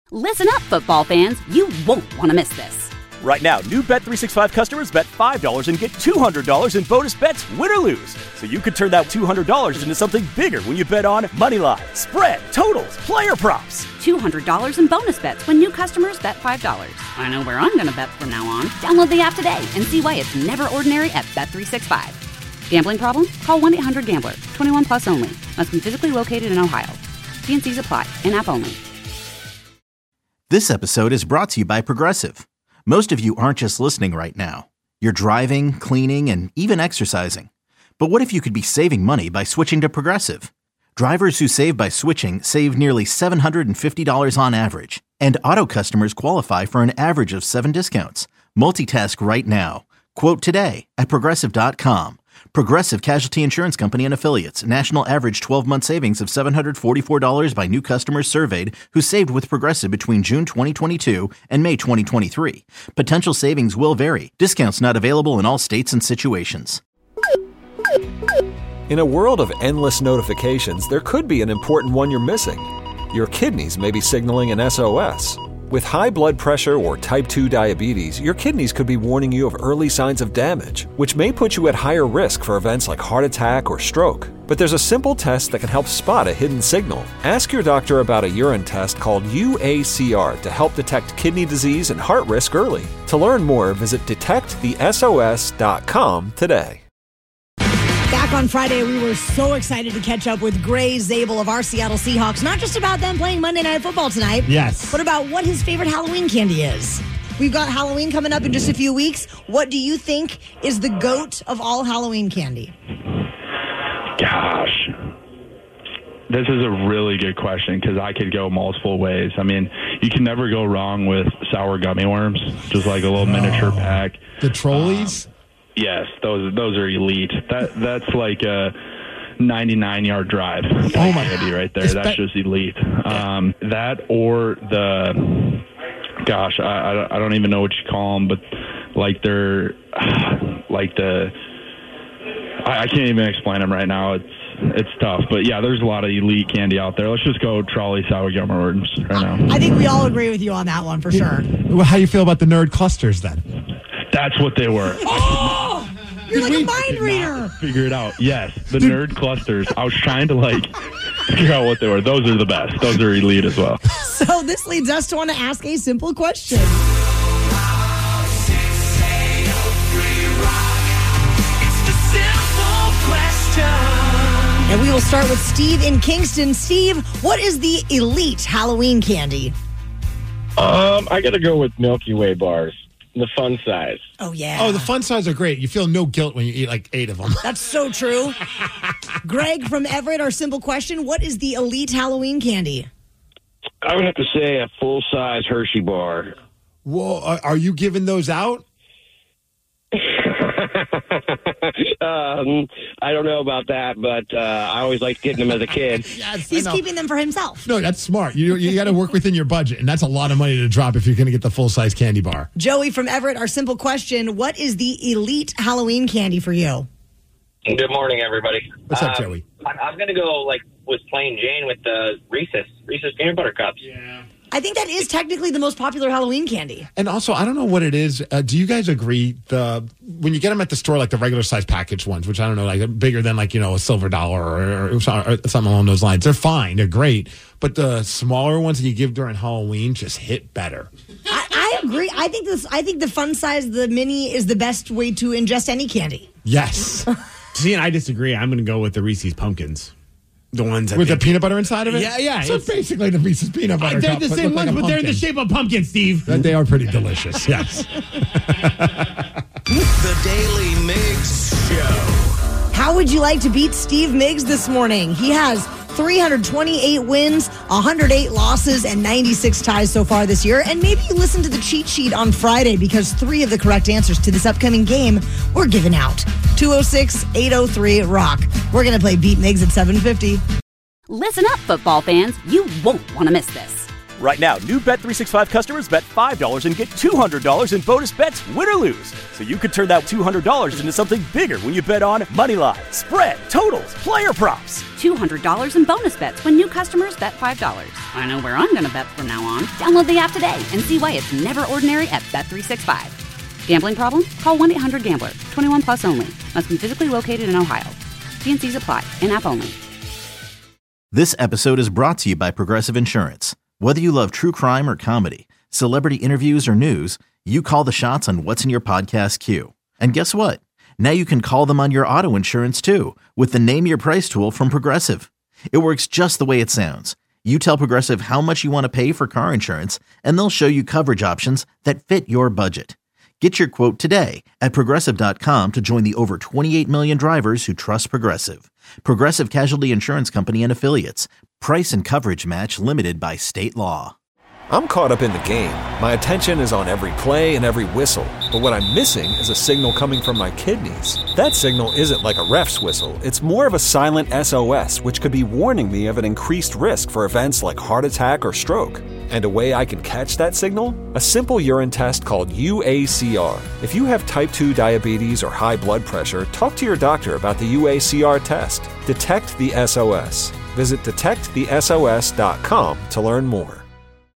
Listen up, football fans. You won't want to miss this. Right now, new Bet365 customers bet $5 and get $200 in bonus bets, win or lose. So you could turn that $200 into something bigger when you bet on moneyline, spread, totals, player props. $200 in bonus bets when new customers bet $5. I know where I'm going to bet from now on. Download the app today and see why it's never ordinary at Bet365. Gambling problem? Call 1-800-GAMBLER. 21 plus only. Must be physically located in Ohio. T&Cs apply. In-app only. This episode is brought to you by Progressive. Most of you aren't just listening right now. You're driving, cleaning, and even exercising. But what if you could be saving money by switching to Progressive? Drivers who save by switching save nearly $750 on average. And auto customers qualify for an average of 7 discounts. Multitask right now. Quote today at Progressive.com. Progressive Casualty Insurance Company and Affiliates. National average 12-month savings of $744 by new customers surveyed who saved with Progressive between June 2022 and May 2023. Potential savings will vary. Discounts not available in all states and situations. In a world of endless notifications, there could be an important one you're missing. Your kidneys may be signaling an SOS. With high blood pressure or type 2 diabetes, your kidneys could be warning you of early signs of damage, which may put you at higher risk for events like heart attack or stroke. But there's a simple test that can help spot a hidden signal. Ask your doctor about a urine test called UACR to help detect kidney disease and heart risk early. To learn more, visit detectthesos.com today. Back on Friday, we were so excited to catch up with Gray Zabel of our Seattle Seahawks, not just about them playing Monday Night Football tonight, yes, but about what his favorite Halloween candy is. We've got Halloween coming up in just a few weeks. What do you think is the GOAT of all Halloween candy? Gosh, this is a really good question because I could go multiple ways. I mean, you can never go wrong with sour gummy worms, just like a little miniature pack. The Trolleys? Yes, those are elite. That's like a 99-yard drive. Oh my candy right there. That's just elite. That or the, gosh, I don't even know what you call them, but like they're like the, I can't even explain them right now. It's tough, but yeah, there's a lot of elite candy out there. Let's just go trolley sour gummy worms right now. I think we all agree with you on that one for sure. Well, how do you feel about the nerd clusters then? That's what they were. Oh, you're like a mind reader. Figure it out. Yes, the nerd clusters. I was trying to figure out what they were. Those are the best. Those are elite as well. So this leads us to want to ask a simple question. And we will start with Steve in Kingston. Steve, what is the elite Halloween candy? I got to go with Milky Way bars. The fun size. Oh, yeah. Oh, the fun size are great. You feel no guilt when you eat like 8 of them. That's so true. Greg from Everett, our simple question. What is the elite Halloween candy? I would have to say a full-size Hershey bar. Whoa, are you giving those out? I don't know about that, but I always liked getting them as a kid. Yes, he's keeping them for himself. No, that's smart. You got to work within your budget, and that's a lot of money to drop if you're going to get the full-size candy bar. Joey from Everett, our simple question. What is the elite Halloween candy for you? Good morning, everybody. What's up, Joey? I'm going to go with plain Jane with the Reese's peanut butter cups. Yeah. I think that is technically the most popular Halloween candy. And also, I don't know what it is. Do you guys agree when you get them at the store, like the regular size package ones, which I don't know, like bigger than a silver dollar or something along those lines, they're fine, they're great. But the smaller ones that you give during Halloween just hit better. I agree. I think the fun size, the mini, is the best way to ingest any candy. Yes. See, and I disagree. I'm going to go with the Reese's Pumpkins. The ones with the peanut butter inside of it? Yeah. So basically the Reese's peanut butter. They're the same ones, but they're in the shape of pumpkins, Steve. They are pretty delicious, yes. The Daily Mix Show. How would you like to beat Steve Miggs this morning? He has 328 wins, 108 losses, and 96 ties so far this year. And maybe you listen to the cheat sheet on Friday because 3 of the correct answers to this upcoming game were given out. 206-803-ROCK. We're going to play Beat Miggs at 7:50. Listen up, football fans. You won't want to miss this. Right now, new Bet365 customers bet $5 and get $200 in bonus bets, win or lose. So you could turn that $200 into something bigger when you bet on Moneyline, spread, totals, player props. $200 in bonus bets when new customers bet $5. I know where I'm going to bet from now on. Download the app today and see why it's never ordinary at Bet365. Gambling problem? Call 1-800-GAMBLER. 21 plus only. Must be physically located in Ohio. T&Cs apply. In-app only. This episode is brought to you by Progressive Insurance. Whether you love true crime or comedy, celebrity interviews or news, you call the shots on what's in your podcast queue. And guess what? Now you can call them on your auto insurance too with the Name Your Price tool from Progressive. It works just the way it sounds. You tell Progressive how much you want to pay for car insurance, and they'll show you coverage options that fit your budget. Get your quote today at Progressive.com to join the over 28 million drivers who trust Progressive. Progressive Casualty Insurance Company and Affiliates. Price and coverage match limited by state law. I'm caught up in the game. My attention is on every play and every whistle. But what I'm missing is a signal coming from my kidneys. That signal isn't like a ref's whistle. It's more of a silent SOS, which could be warning me of an increased risk for events like heart attack or stroke. And a way I can catch that signal? A simple urine test called UACR. If you have type 2 diabetes or high blood pressure, talk to your doctor about the UACR test. Detect the SOS. Visit detectthesos.com to learn more.